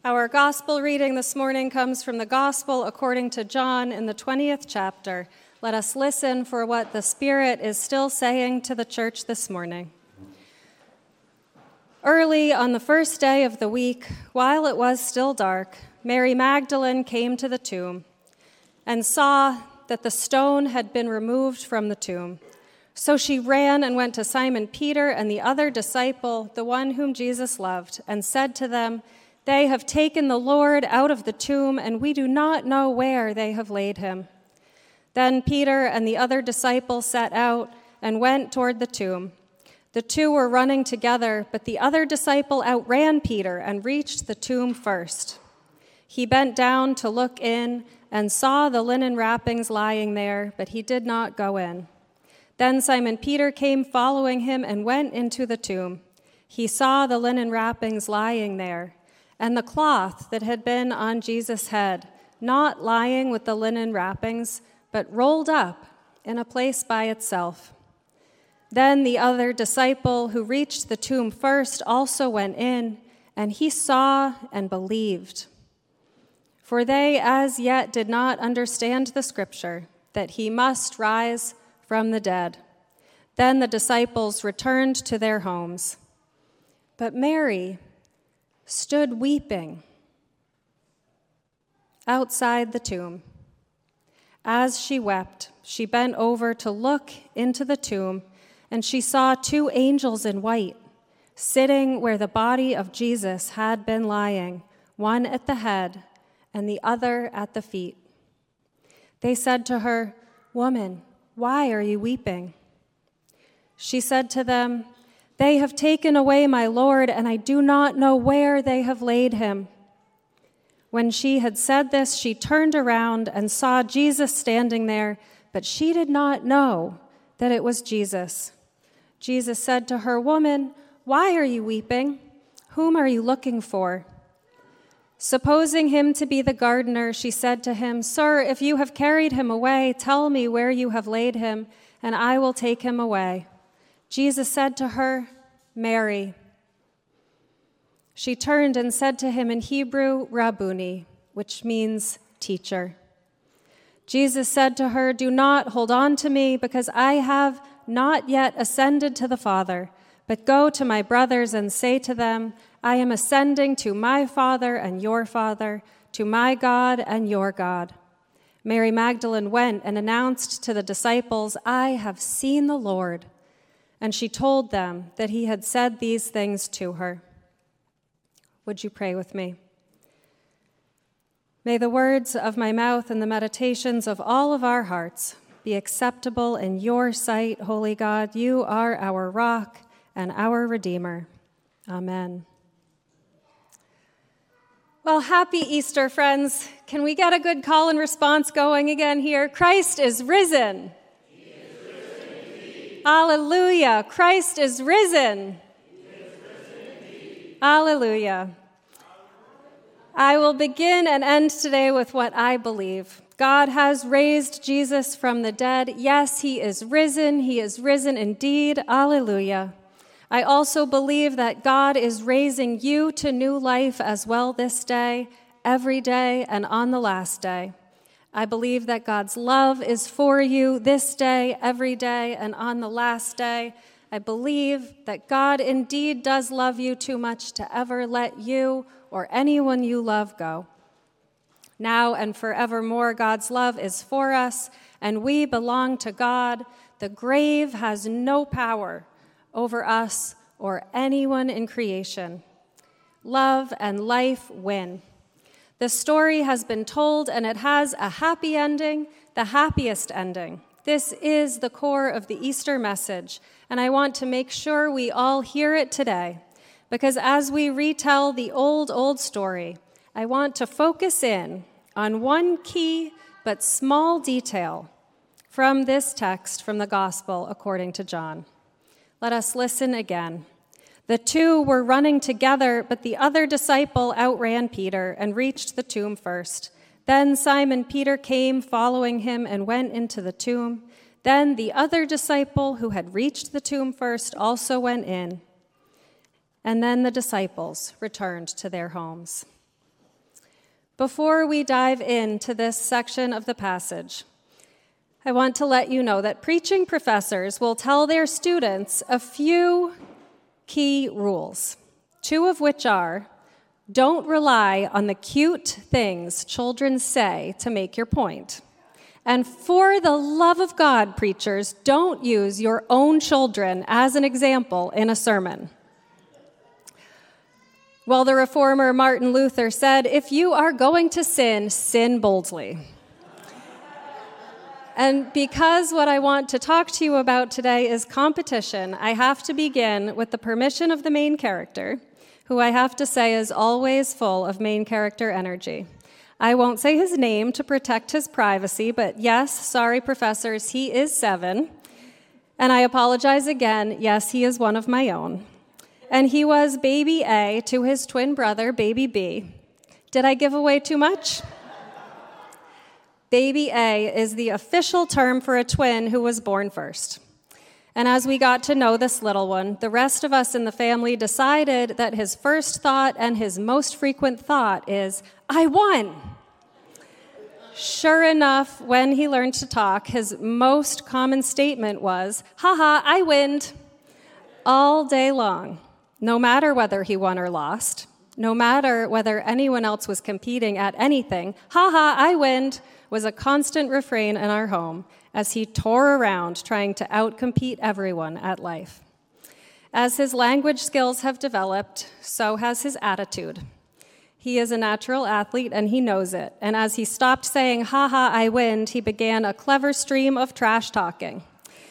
Our gospel reading this morning comes from the Gospel according to John in the 20th chapter. Let us listen for what the Spirit is still saying to the church this morning. Early on the first day of the week, while it was still dark, Mary Magdalene came to the tomb and saw that the stone had been removed from the tomb. So she ran and went to Simon Peter and the other disciple, the one whom Jesus loved, and said to them, "They have taken the Lord out of the tomb, and we do not know where they have laid him." Then Peter and the other disciple set out and went toward the tomb. The two were running together, but the other disciple outran Peter and reached the tomb first. He bent down to look in and saw the linen wrappings lying there, but he did not go in. Then Simon Peter came following him and went into the tomb. He saw the linen wrappings lying there, and the cloth that had been on Jesus' head, not lying with the linen wrappings, but rolled up in a place by itself. Then the other disciple who reached the tomb first also went in, and he saw and believed. For they as yet did not understand the scripture, that he must rise from the dead. Then the disciples returned to their homes. But Mary stood weeping outside the tomb. As she wept, she bent over to look into the tomb, and she saw two angels in white, sitting where the body of Jesus had been lying, one at the head and the other at the feet. They said to her, "Woman, why are you weeping?" She said to them, "They have taken away my Lord, and I do not know where they have laid him." When she had said this, she turned around and saw Jesus standing there, but she did not know that it was Jesus. Jesus said to her, "Woman, why are you weeping? Whom are you looking for?" Supposing him to be the gardener, she said to him, "Sir, if you have carried him away, tell me where you have laid him, and I will take him away." Jesus said to her, "Mary." She turned and said to him in Hebrew, "Rabboni," which means teacher. Jesus said to her, "Do not hold on to me, because I have not yet ascended to the Father, but go to my brothers and say to them, I am ascending to my Father and your Father, to my God and your God." Mary Magdalene went and announced to the disciples, "I have seen the Lord." And she told them that he had said these things to her. Would you pray with me? May the words of my mouth and the meditations of all of our hearts be acceptable in your sight, Holy God. You are our rock and our Redeemer. Amen. Well, happy Easter, friends. Can we get a good call and response going again here? Christ is risen. He is risen indeed. Alleluia. Christ is risen. He is risen indeed. Alleluia. I will begin and end today with what I believe. God has raised Jesus from the dead. Yes, he is risen. He is risen indeed. Alleluia. I also believe that God is raising you to new life as well this day, every day, and on the last day. I believe that God's love is for you this day, every day, and on the last day. I believe that God indeed does love you too much to ever let you or anyone you love go. Now and forevermore, God's love is for us, and we belong to God. The grave has no power over us or anyone in creation. Love and life win. The story has been told, and it has a happy ending, the happiest ending. This is the core of the Easter message, and I want to make sure we all hear it today, because as we retell the old story, I want to focus in on one key but small detail from this text from the Gospel according to John. Let us listen again. The two were running together, but the other disciple outran Peter and reached the tomb first. Then Simon Peter came following him and went into the tomb. Then the other disciple who had reached the tomb first also went in. And then the disciples returned to their homes. Before we dive into this section of the passage, I want to let you know that preaching professors will tell their students a few key rules, two of which are, don't rely on the cute things children say to make your point. And for the love of God, preachers, don't use your own children as an example in a sermon. Well, the reformer Martin Luther said, if you are going to sin, sin boldly. And because what I want to talk to you about today is competition, I have to begin with the permission of the main character, who I have to say is always full of main character energy. I won't say his name to protect his privacy, but yes, sorry, professors, he is 7. And I apologize again, yes, he is one of my own. And he was baby A to his twin brother, baby B. Did I give away too much? Baby A is the official term for a twin who was born first. And as we got to know this little one, the rest of us in the family decided that his first thought and his most frequent thought is, I won. Sure enough, when he learned to talk, his most common statement was, haha, I winned, all day long, no matter whether he won or lost, no matter whether anyone else was competing at anything, haha, I winned, was a constant refrain in our home as he tore around trying to outcompete everyone at life. As his language skills have developed, so has his attitude. He is a natural athlete, and he knows it. And as he stopped saying, ha, I winned, he began a clever stream of trash talking.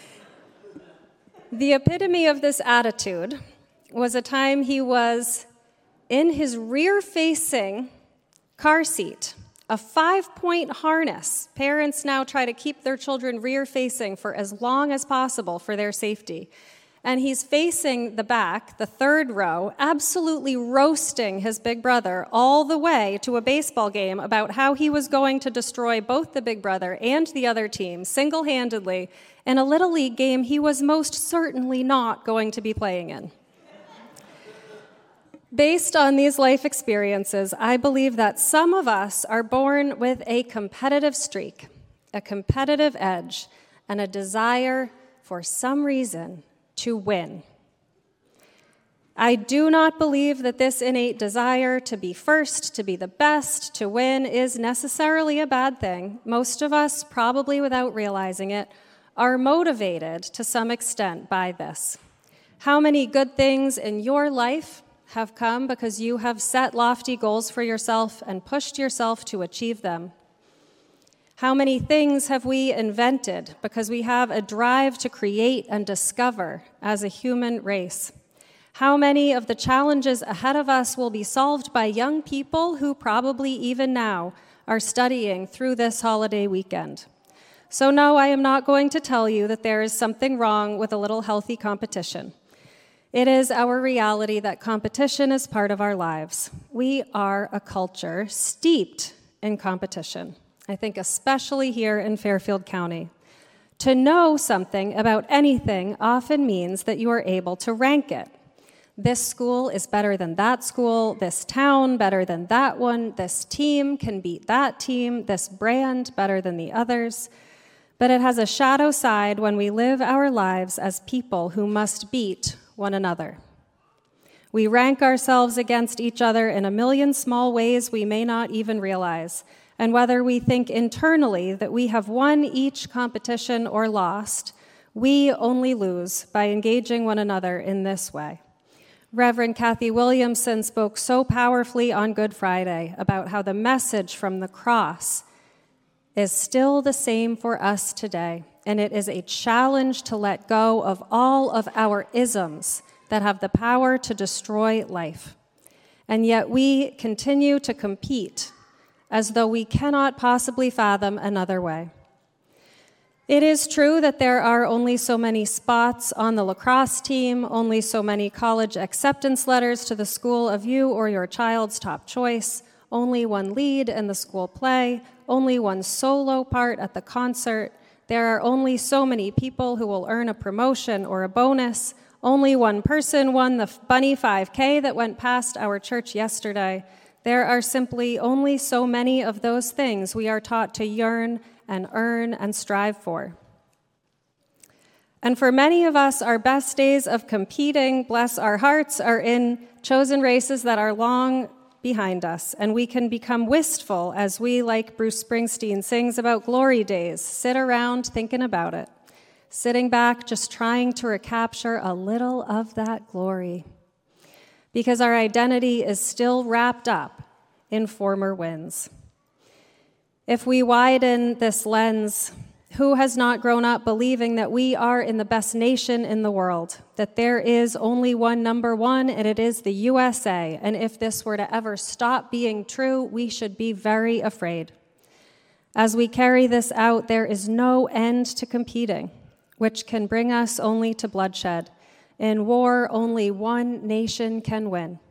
The epitome of this attitude was a time he was in his rear-facing car seat, a 5-point harness. Parents now try to keep their children rear-facing for as long as possible for their safety. And he's facing the back, the third row, absolutely roasting his big brother all the way to a baseball game about how he was going to destroy both the big brother and the other team single-handedly in a Little League game he was most certainly not going to be playing in. Based on these life experiences, I believe that some of us are born with a competitive streak, a competitive edge, and a desire for some reason to win. I do not believe that this innate desire to be first, to be the best, to win is necessarily a bad thing. Most of us, probably without realizing it, are motivated to some extent by this. How many good things in your life have come because you have set lofty goals for yourself and pushed yourself to achieve them? How many things have we invented because we have a drive to create and discover as a human race? How many of the challenges ahead of us will be solved by young people who probably even now are studying through this holiday weekend? So no, I am not going to tell you that there is something wrong with a little healthy competition. It is our reality that competition is part of our lives. We are a culture steeped in competition. I think especially here in Fairfield County. To know something about anything often means that you are able to rank it. This school is better than that school, this town better than that one, this team can beat that team, this brand better than the others. But it has a shadow side when we live our lives as people who must beat one another. We rank ourselves against each other in a million small ways we may not even realize. And whether we think internally that we have won each competition or lost, we only lose by engaging one another in this way. Reverend Kathy Williamson spoke so powerfully on Good Friday about how the message from the cross is still the same for us today, and it is a challenge to let go of all of our isms that have the power to destroy life. And yet we continue to compete as though we cannot possibly fathom another way. It is true that there are only so many spots on the lacrosse team, only so many college acceptance letters to the school of you or your child's top choice, only one lead in the school play, only one solo part at the concert. There are only so many people who will earn a promotion or a bonus. Only one person won the Bunny 5K that went past our church yesterday. There are simply only so many of those things we are taught to yearn and earn and strive for. And for many of us, our best days of competing, bless our hearts, are in chosen races that are long behind us, and we can become wistful as we, like Bruce Springsteen sings about glory days, sit around thinking about it, sitting back just trying to recapture a little of that glory, because our identity is still wrapped up in former wins. If we widen this lens, who has not grown up believing that we are in the best nation in the world, that there is only one number one, and it is the USA, and if this were to ever stop being true, we should be very afraid. As we carry this out, there is no end to competing, which can bring us only to bloodshed. In war, only one nation can win.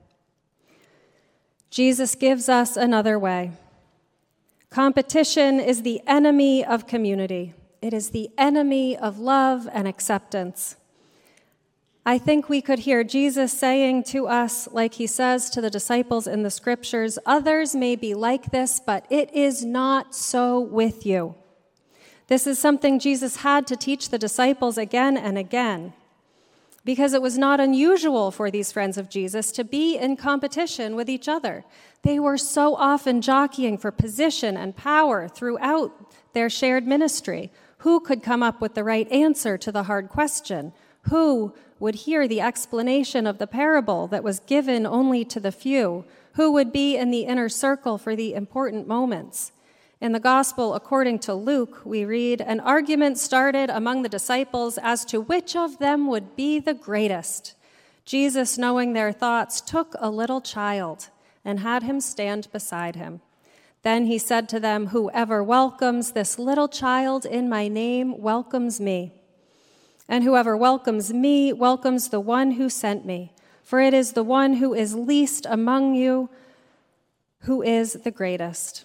Jesus gives us another way. Competition is the enemy of community. It is the enemy of love and acceptance. I think we could hear Jesus saying to us, like he says to the disciples in the scriptures, others may be like this, but it is not so with you. This is something Jesus had to teach the disciples again and again, because it was not unusual for these friends of Jesus to be in competition with each other. They were so often jockeying for position and power throughout their shared ministry. Who could come up with the right answer to the hard question? Who would hear the explanation of the parable that was given only to the few? Who would be in the inner circle for the important moments? In the Gospel according to Luke, we read, an argument started among the disciples as to which of them would be the greatest. Jesus, knowing their thoughts, took a little child and had him stand beside him. Then he said to them, whoever welcomes this little child in my name welcomes me. And whoever welcomes me welcomes the one who sent me. For it is the one who is least among you who is the greatest.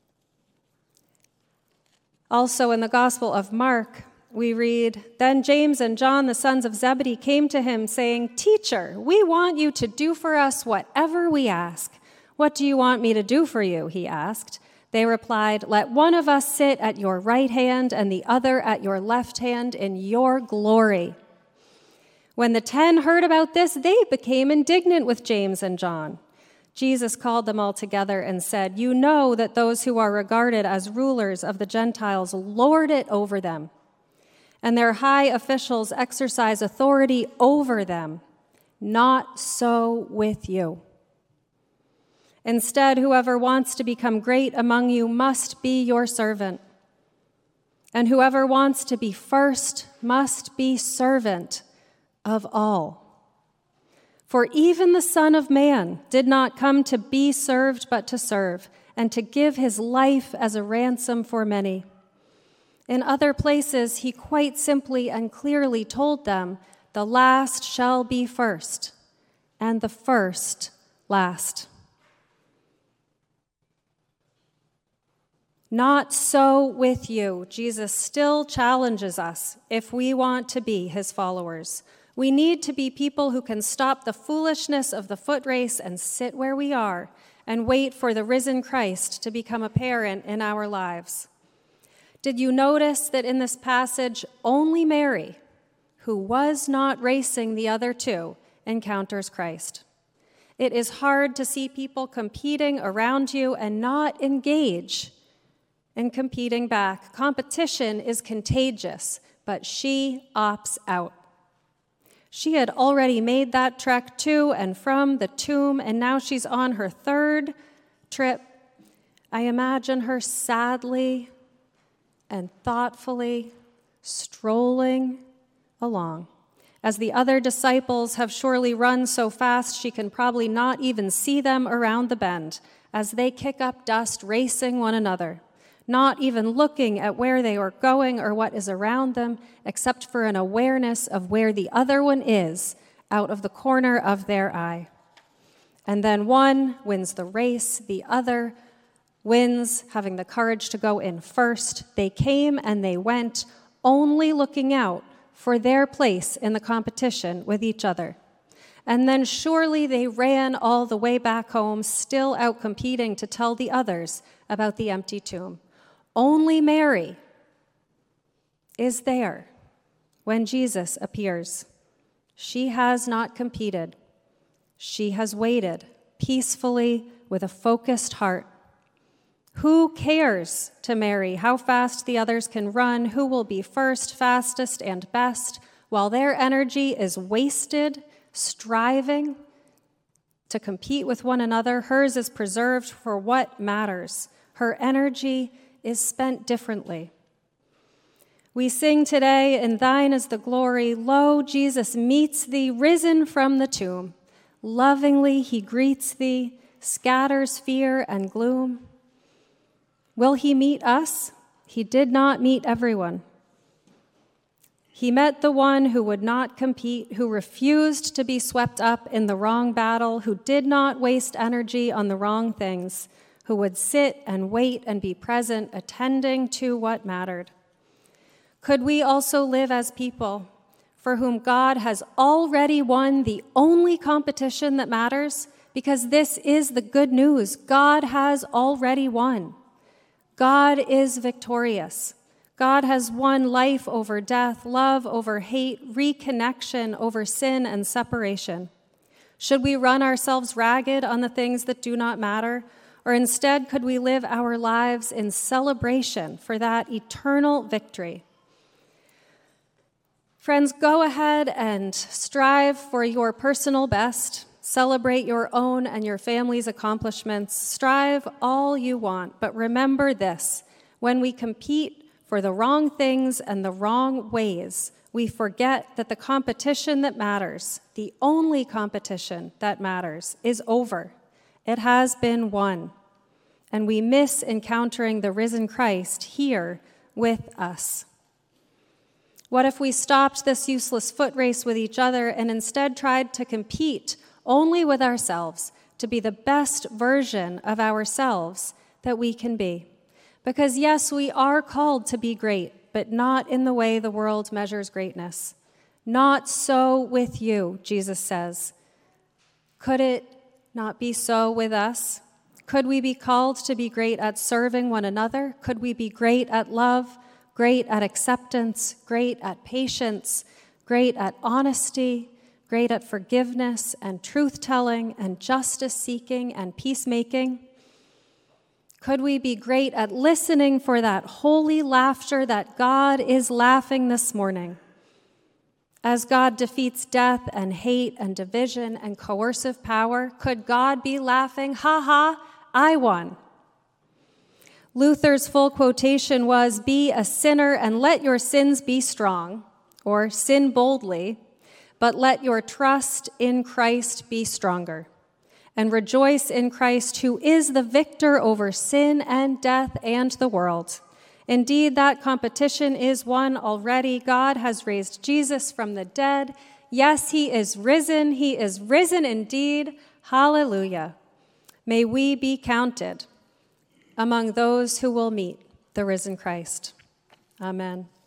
Also in the Gospel of Mark, we read, then James and John, the sons of Zebedee, came to him saying, Teacher, we want you to do for us whatever we ask. What do you want me to do for you? He asked. They replied, let one of us sit at your right hand and the other at your left hand in your glory. When the 10 heard about this, they became indignant with James and John. Jesus called them all together and said, you know that those who are regarded as rulers of the Gentiles lord it over them, and their high officials exercise authority over them. Not so with you. Instead, whoever wants to become great among you must be your servant, and whoever wants to be first must be servant of all. For even the Son of Man did not come to be served, but to serve, and to give his life as a ransom for many. In other places, he quite simply and clearly told them, the last shall be first, and the first last. Not so with you. Jesus still challenges us if we want to be his followers. We need to be people who can stop the foolishness of the foot race and sit where we are and wait for the risen Christ to become apparent in our lives. Did you notice that in this passage, only Mary, who was not racing the other two, encounters Christ? It is hard to see people competing around you and not engage in competing back. Competition is contagious, but she opts out. She had already made that trek to and from the tomb, and now she's on her third trip. I imagine her sadly and thoughtfully strolling along, as the other disciples have surely run so fast she can probably not even see them around the bend as they kick up dust, racing one another, not even looking at where they are going or what is around them, except for an awareness of where the other one is out of the corner of their eye. And then one wins the race, the other wins, having the courage to go in first. They came and they went, only looking out for their place in the competition with each other. And then surely they ran all the way back home, still out competing to tell the others about the empty tomb. Only Mary is there when Jesus appears. She has not competed. She has waited peacefully with a focused heart. Who cares to Mary how fast the others can run, who will be first, fastest, and best, while their energy is wasted, striving to compete with one another? Hers is preserved for what matters. Her energy is spent differently. We sing today, "And thine is the glory." Lo, Jesus meets thee, risen from the tomb. Lovingly he greets thee, scatters fear and gloom. Will he meet us? He did not meet everyone. He met the one who would not compete, who refused to be swept up in the wrong battle, who did not waste energy on the wrong things, who would sit and wait and be present, attending to what mattered. Could we also live as people for whom God has already won the only competition that matters? Because this is the good news. God has already won. God is victorious. God has won life over death, love over hate, reconnection over sin and separation. Should we run ourselves ragged on the things that do not matter? Or instead, could we live our lives in celebration for that eternal victory? Friends, go ahead and strive for your personal best. Celebrate your own and your family's accomplishments. Strive all you want, but remember this: when we compete for the wrong things and the wrong ways, we forget that the competition that matters, the only competition that matters, is over. It has been won. And we miss encountering the risen Christ here with us. What if we stopped this useless foot race with each other and instead tried to compete only with ourselves to be the best version of ourselves that we can be? Because yes, we are called to be great, but not in the way the world measures greatness. Not so with you, Jesus says. Could it not be so with us? Could we be called to be great at serving one another? Could we be great at love, great at acceptance, great at patience, great at honesty, great at forgiveness and truth-telling and justice-seeking and peacemaking? Could we be great at listening for that holy laughter that God is laughing this morning? As God defeats death and hate and division and coercive power, could God be laughing, "Ha ha, I won"? Luther's full quotation was, "Be a sinner and let your sins be strong," or "sin boldly, but let your trust in Christ be stronger. And rejoice in Christ, who is the victor over sin and death and the world. Indeed, that competition is won already. God has raised Jesus from the dead. Yes, he is risen. He is risen indeed. Hallelujah. May we be counted among those who will meet the risen Christ. Amen.